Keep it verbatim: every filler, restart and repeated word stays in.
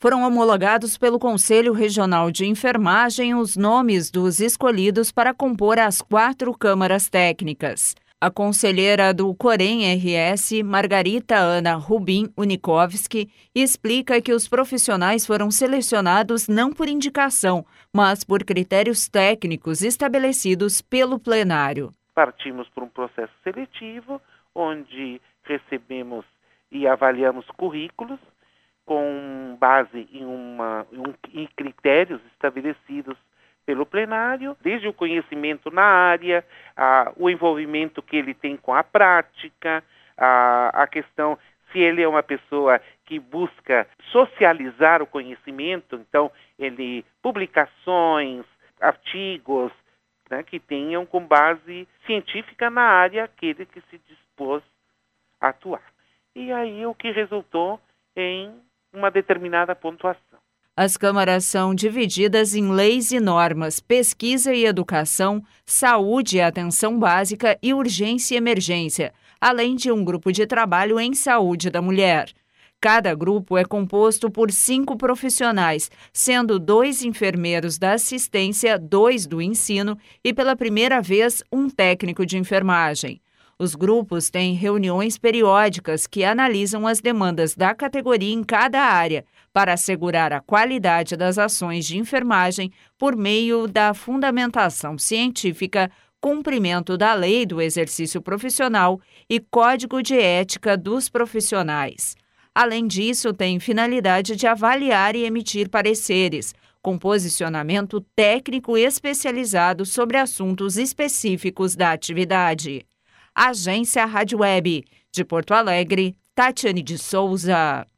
Foram homologados pelo Conselho Regional de Enfermagem os nomes dos escolhidos para compor as quatro câmaras técnicas. A conselheira do Corém R S, Margarita Ana Rubin Unikovski, explica que os profissionais foram selecionados não por indicação, mas por critérios técnicos estabelecidos pelo plenário. Partimos por um processo seletivo, onde recebemos e avaliamos currículos, com base em, uma, em critérios estabelecidos pelo plenário, desde o conhecimento na área, a, o envolvimento que ele tem com a prática, a, a questão se ele é uma pessoa que busca socializar o conhecimento, então ele publicações, artigos, né, que tenham com base científica na área aquele que se dispôs a atuar. E aí o que resultou em uma determinada pontuação. As câmaras são divididas em leis e normas, pesquisa e educação, saúde e atenção básica e urgência e emergência, além de um grupo de trabalho em saúde da mulher. Cada grupo é composto por cinco profissionais, sendo dois enfermeiros da assistência, dois do ensino e, pela primeira vez, um técnico de enfermagem. Os grupos têm reuniões periódicas que analisam as demandas da categoria em cada área para assegurar a qualidade das ações de enfermagem por meio da fundamentação científica, cumprimento da lei do exercício profissional e código de ética dos profissionais. Além disso, tem finalidade de avaliar e emitir pareceres, com posicionamento técnico especializado sobre assuntos específicos da atividade. Agência Rádio Web, de Porto Alegre, Tatiane de Souza.